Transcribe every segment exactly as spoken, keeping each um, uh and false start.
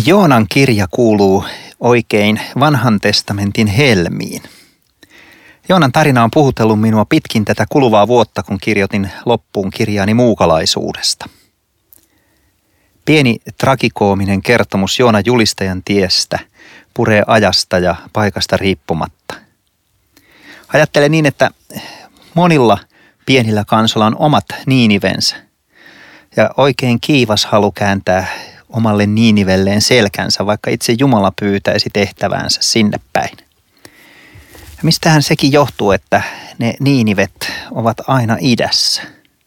Joonan kirja kuuluu oikein vanhan testamentin helmiin. Joonan tarina on puhutellut minua pitkin tätä kuluvaa vuotta, kun kirjoitin loppuun kirjaani muukalaisuudesta. Pieni tragikoominen kertomus Joonan julistajan tiestä puree ajasta ja paikasta riippumatta. Ajattelen niin, että monilla pienillä kansoilla on omat Niinivensä ja oikein kiivas halu kääntää omalle Niinivelleen selkänsä, vaikka itse Jumala pyytäisi tehtäväänsä sinne päin. Ja mistähän sekin johtuu, että ne Niinivet ovat aina idässä?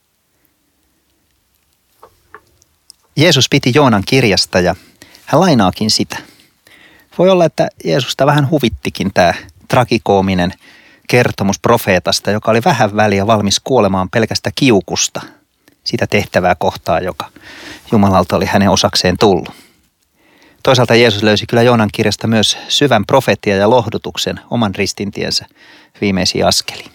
Jeesus piti Joonan kirjasta ja hän lainaakin sitä. Voi olla, että Jeesusta vähän huvittikin tämä tragikoominen kertomus profeetasta, joka oli vähän väliä valmis kuolemaan pelkästä kiukusta sitä tehtävää kohtaa, joka Jumalalta oli hänen osakseen tullut. Toisaalta Jeesus löysi kyllä Joonan kirjasta myös syvän profetia ja lohdutuksen oman ristintiensä viimeisiin askeliin.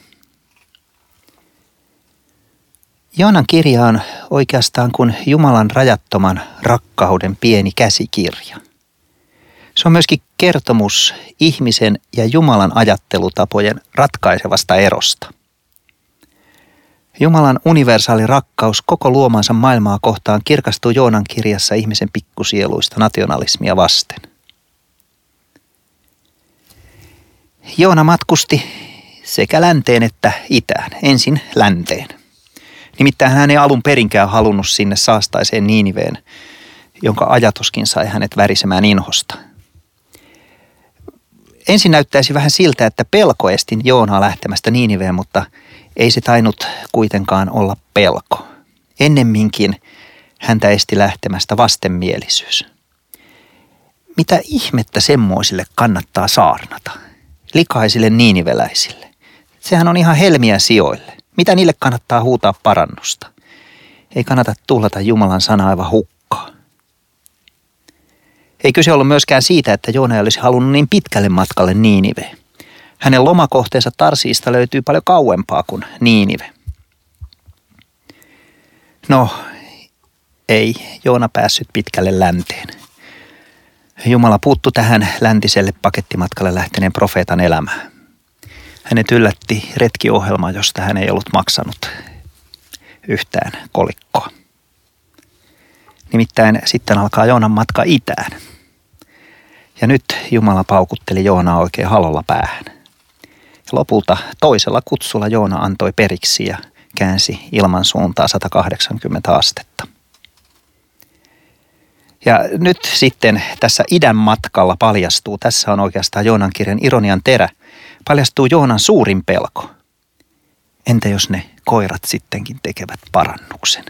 Joonan kirja on oikeastaan kuin Jumalan rajattoman rakkauden pieni käsikirja. Se on myöskin kertomus ihmisen ja Jumalan ajattelutapojen ratkaisevasta erosta. Jumalan universaali rakkaus koko luomansa maailmaa kohtaan kirkastuu Joonan kirjassa ihmisen pikkusieluista nationalismia vasten. Joona matkusti sekä länteen että itään, ensin länteen. Nimittäin hän ei alun perinkään halunnut sinne saastaiseen Niiniveen, jonka ajatuskin sai hänet värisemään inhosta. Ensin näyttäisi vähän siltä, että pelko esti Joonaa lähtemästä Niiniveen, mutta ei se tainnut kuitenkaan olla pelko. Ennemminkin häntä esti lähtemästä vastenmielisyys. Mitä ihmettä semmoisille kannattaa saarnata? Likaisille niiniveläisille. Sehän on ihan helmiä sijoille. Mitä niille kannattaa huutaa parannusta? Ei kannata tuhlata Jumalan sanaa aivan hukkaan. Ei kyse ollut myöskään siitä, että Joona ei olisi halunnut niin pitkälle matkalle Niiniveen. Hänen lomakohteensa Tarsiista löytyy paljon kauempaa kuin Niinive. No, ei Joona päässyt pitkälle länteen. Jumala puuttui tähän läntiselle pakettimatkalle lähteneen profeetan elämään. Hänet yllätti retkiohjelma, josta hän ei ollut maksanut yhtään kolikkoa. Nimittäin sitten alkaa Joonan matka itään. Ja nyt Jumala paukutteli Joonaa oikein halolla päähän. Ja lopulta toisella kutsulla Joona antoi periksi ja käänsi ilman suuntaa sata kahdeksankymmentä astetta. Ja nyt sitten tässä idän matkalla paljastuu, tässä on oikeastaan Joonan kirjan ironian terä, paljastuu Joonan suurin pelko. Entä jos ne koirat sittenkin tekevät parannuksen?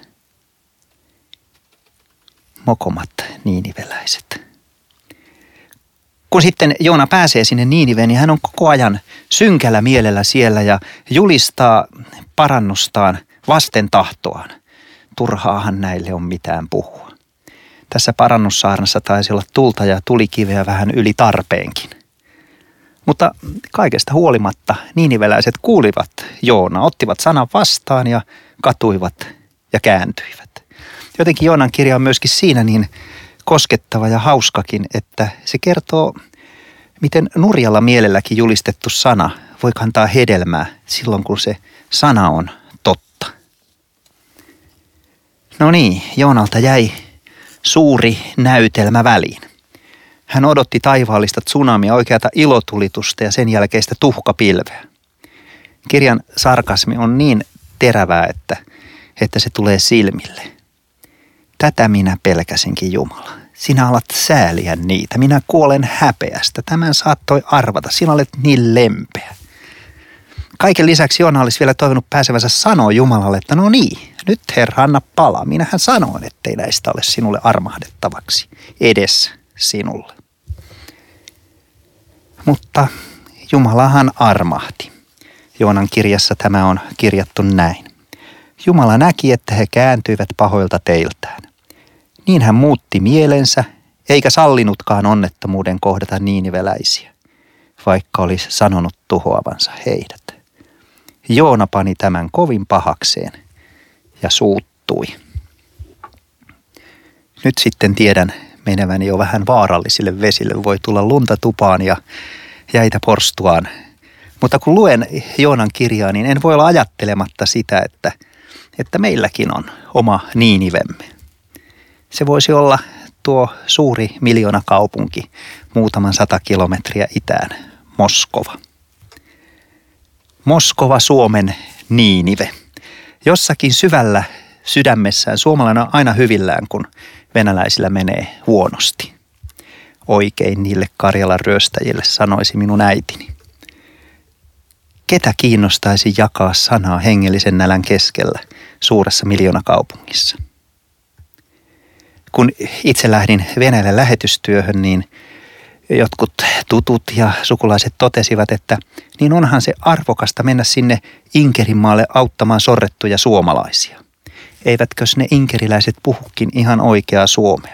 Mokomat niiniveläiset. Kun sitten Joona pääsee sinne Niiniveen, niin hän on koko ajan synkällä mielellä siellä ja julistaa parannustaan vasten tahtoaan. Turhaahan näille on mitään puhua. Tässä parannussaarnassa taisi olla tulta ja tulikiveä vähän yli tarpeenkin. Mutta kaikesta huolimatta niiniveläiset kuulivat Joonaa, ottivat sanan vastaan ja katuivat ja kääntyivät. Jotenkin Joonan kirja on myöskin siinä niin koskettava ja hauskakin, että se kertoo, miten nurjalla mielelläkin julistettu sana voi kantaa hedelmää silloin, kun se sana on totta. No niin, Joonalta jäi suuri näytelmä väliin. Hän odotti taivaallista tsunamia, oikeata ilotulitusta ja sen jälkeistä tuhkapilveä. Kirjan sarkasmi on niin terävää, että, että se tulee silmille. Tätä minä pelkäsinkin, Jumala. Sinä alat sääliä niitä. Minä kuolen häpeästä. Tämän saattoi arvata. Sinä olet niin lempeä. Kaiken lisäksi Joona olisi vielä toivonut pääsevänsä sanoa Jumalalle, että no niin, nyt Herra, anna palaa. Minähän sanoin, ettei näistä ole sinulle armahdettavaksi. Edes sinulle. Mutta Jumalahan armahti. Joonan kirjassa tämä on kirjattu näin. Jumala näki, että he kääntyivät pahoilta teiltään. Niin hän muutti mielensä, eikä sallinutkaan onnettomuuden kohdata niiniveläisiä, vaikka olisi sanonut tuhoavansa heidät. Joona pani tämän kovin pahakseen ja suuttui. Nyt sitten tiedän, meneväni jo vähän vaarallisille vesille. Voi tulla lunta tupaan ja jäitä porstuaan. Mutta kun luen Joonan kirjaa, niin en voi olla ajattelematta sitä, että, että meilläkin on oma Niinivemme. Se voisi olla tuo suuri miljoonakaupunki muutaman sata kilometriä itään, Moskova. Moskova, Suomen Niinive. Jossakin syvällä sydämessään suomalainen on aina hyvillään, kun venäläisillä menee huonosti. Oikein niille Karjalan ryöstäjille, sanoisi minun äitini. Ketä kiinnostaisi jakaa sanaa hengellisen nälän keskellä suuressa miljoonakaupungissa? Kun itse lähdin Venäjälle lähetystyöhön, niin jotkut tutut ja sukulaiset totesivat, että niin onhan se arvokasta mennä sinne Inkerinmaalle auttamaan sorrettuja suomalaisia. Eivätkös ne inkeriläiset puhukin ihan oikeaa suomea?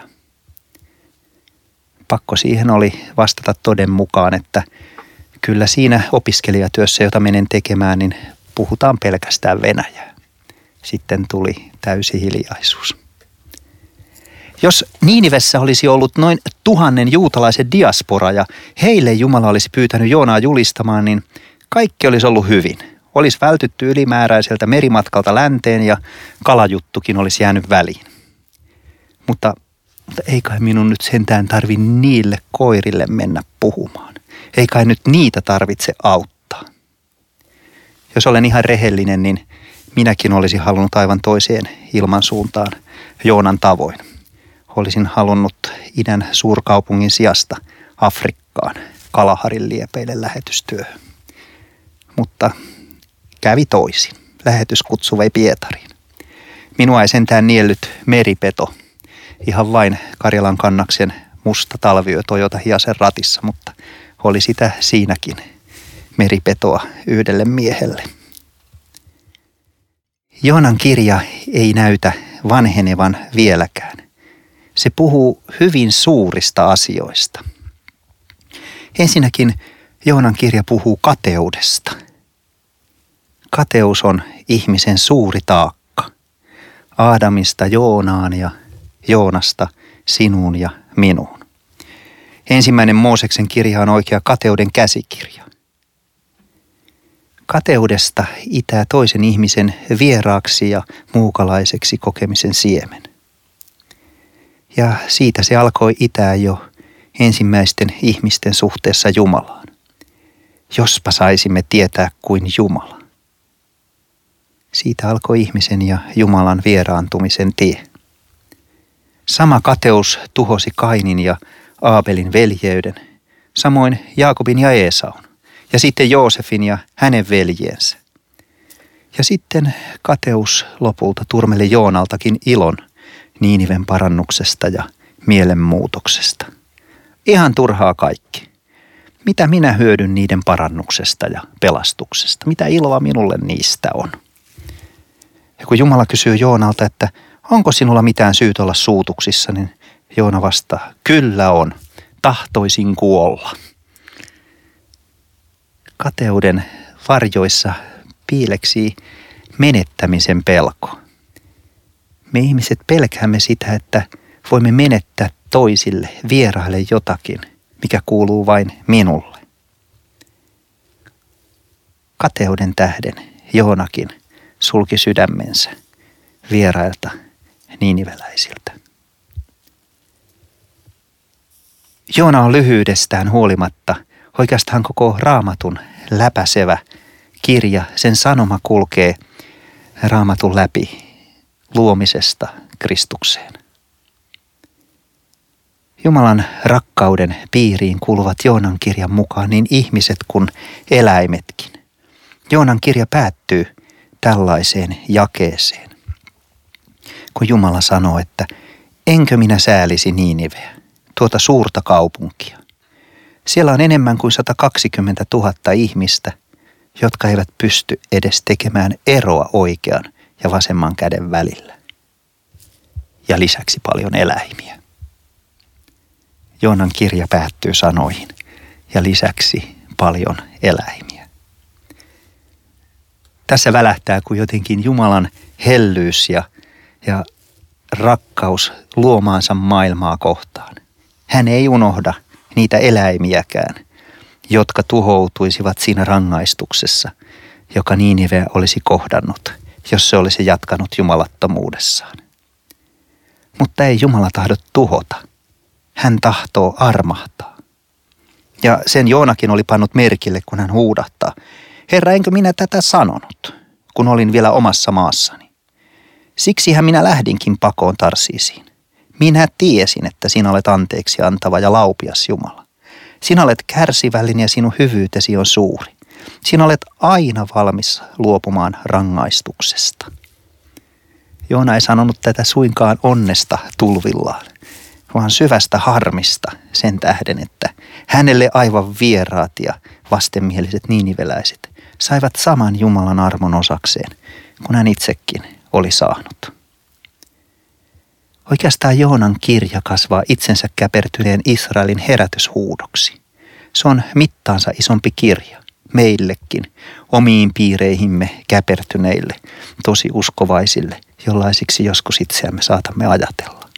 Pakko siihen oli vastata toden mukaan, että kyllä siinä opiskelijatyössä, jota menen tekemään, niin puhutaan pelkästään venäjää. Sitten tuli täysi hiljaisuus. Jos Niinivessä olisi ollut noin tuhannen juutalaisen diaspora ja heille Jumala olisi pyytänyt Joonaa julistamaan, niin kaikki olisi ollut hyvin. Olisi vältytty ylimääräiseltä merimatkalta länteen ja kalajuttukin olisi jäänyt väliin. Mutta, mutta ei kai minun nyt sentään tarvi niille koirille mennä puhumaan. Ei kai nyt niitä tarvitse auttaa. Jos olen ihan rehellinen, niin minäkin olisin halunnut aivan toiseen ilmansuuntaan Joonan tavoin. Olisin halunnut idän suurkaupungin sijasta Afrikkaan Kalaharin liepeille lähetystyöhön. Mutta kävi toisin. Lähetyskutsu vei Pietariin. Minua ei sentään niellyt meripeto. Ihan vain Karjalan kannaksen musta talviyö Toyota Hiasen ratissa, mutta oli sitä siinäkin meripetoa yhdelle miehelle. Joonan kirja ei näytä vanhenevan vieläkään. Se puhuu hyvin suurista asioista. Ensinnäkin Joonan kirja puhuu kateudesta. Kateus on ihmisen suuri taakka. Aadamista Joonaan ja Joonasta sinuun ja minuun. Ensimmäinen Mooseksen kirja on oikea kateuden käsikirja. Kateudesta itää toisen ihmisen vieraaksi ja muukalaiseksi kokemisen siemen. Ja siitä se alkoi itää jo ensimmäisten ihmisten suhteessa Jumalaan. Jospa saisimme tietää kuin Jumala. Siitä alkoi ihmisen ja Jumalan vieraantumisen tie. Sama kateus tuhosi Kainin ja Aabelin veljeyden, samoin Jaakobin ja Eesaun, ja sitten Joosefin ja hänen veljensä. Ja sitten kateus lopulta turmeli Joonaltakin ilon Niiniven parannuksesta ja mielenmuutoksesta. Ihan turhaa kaikki. Mitä minä hyödyn niiden parannuksesta ja pelastuksesta? Mitä iloa minulle niistä on? Ja kun Jumala kysyy Joonalta, että onko sinulla mitään syytä olla suutuksissa, niin Joona vastaa, kyllä on, tahtoisin kuolla. Kateuden varjoissa piileksii menettämisen pelko. Me ihmiset pelkäämme sitä, että voimme menettää toisille, vieraille jotakin, mikä kuuluu vain minulle. Kateuden tähden Joonakin sulki sydämensä vierailta niiniveläisiltä. Joona on lyhyydestään huolimatta oikeastaan koko Raamatun läpäisevä kirja. Sen sanoma kulkee Raamatun läpi luomisesta Kristukseen. Jumalan rakkauden piiriin kuuluvat Joonan kirjan mukaan niin ihmiset kuin eläimetkin. Joonan kirja päättyy tällaiseen jakeeseen, kun Jumala sanoo, että enkö minä säälisi Niiniveä, tuota suurta kaupunkia. Siellä on enemmän kuin sata kaksikymmentätuhatta ihmistä, jotka eivät pysty edes tekemään eroa oikean ja vasemman käden välillä. Ja lisäksi paljon eläimiä. Joonan kirja päättyy sanoihin ja lisäksi paljon eläimiä. Tässä välähtää, kun jotenkin Jumalan hellyys ja, ja rakkaus luomaansa maailmaa kohtaan. Hän ei unohda niitä eläimiäkään, jotka tuhoutuisivat siinä rangaistuksessa, joka Niinive olisi kohdannut, jos se olisi jatkanut jumalattomuudessaan. Mutta ei Jumala tahdo tuhota. Hän tahtoo armahtaa. Ja sen Joonakin oli pannut merkille, kun hän huudahtaa: Herra, enkö minä tätä sanonut, kun olin vielä omassa maassani? Siksihän minä lähdinkin pakoon Tarsiisiin. Minä tiesin, että sinä olet anteeksi antava ja laupias Jumala. Sinä olet kärsivällinen ja sinun hyvyytesi on suuri. Sinä olet aina valmis luopumaan rangaistuksesta. Joona ei sanonut tätä suinkaan onnesta tulvillaan, vaan syvästä harmista sen tähden, että hänelle aivan vieraat ja vastenmieliset niiniveläiset saivat saman Jumalan armon osakseen, kun hän itsekin oli saanut. Oikeastaan Joonan kirja kasvaa itsensä käpertyneen Israelin herätyshuudoksi. Se on mittaansa isompi kirja meillekin, omiin piireihimme käpertyneille, tosi uskovaisille, jollaisiksi joskus itseämme saatamme ajatella.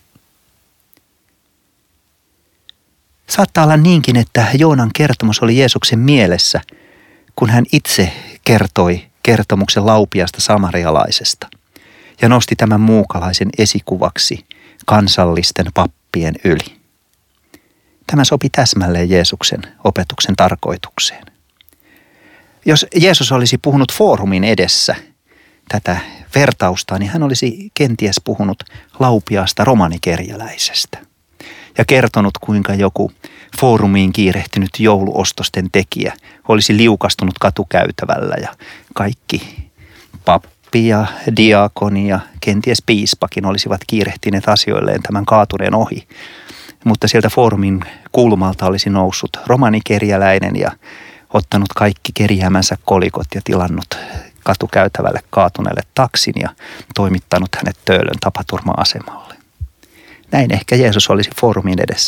Saattaa olla niinkin, että Joonan kertomus oli Jeesuksen mielessä, kun hän itse kertoi kertomuksen laupiasta samarialaisesta ja nosti tämän muukalaisen esikuvaksi kansallisten pappien yli. Tämä sopi täsmälleen Jeesuksen opetuksen tarkoitukseen. Jos Jeesus olisi puhunut foorumin edessä tätä vertausta, niin hän olisi kenties puhunut laupiaasta romanikerjäläisestä ja kertonut, kuinka joku foorumiin kiirehtinyt jouluostosten tekijä olisi liukastunut katukäytävällä ja kaikki pappi ja diakoni ja kenties piispakin olisivat kiirehtineet asioilleen tämän kaatuneen ohi. Mutta sieltä foorumin kulmalta olisi noussut romanikerjäläinen ja ottanut kaikki kerjäämänsä kolikot ja tilannut katukäytävälle kaatuneelle taksin ja toimittanut hänet Töölön tapaturma-asemalle. Näin ehkä Jeesus olisi foorumin edessä